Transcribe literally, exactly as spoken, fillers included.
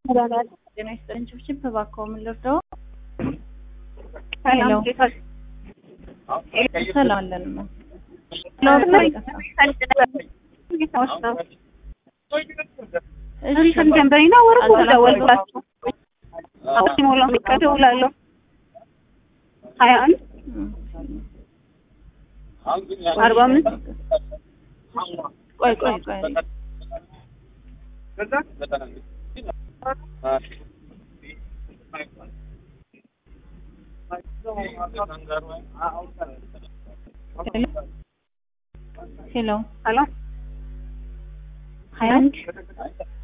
መዳናት ጤና ይስጥልኝ ችብችብ እባክዎ ምን ልርዳው? ሰላም ጌታል ሰላም አለንማ እሺ ከንጀምበሪና ወርቁ ደወልኩላችሁ አውሲ ሞላ ደውላለሁ ሀያ አንድ አርባ አምስት ቆይ ቆይ ቆይ ሄሎ ሄሎ ሀያ አንድ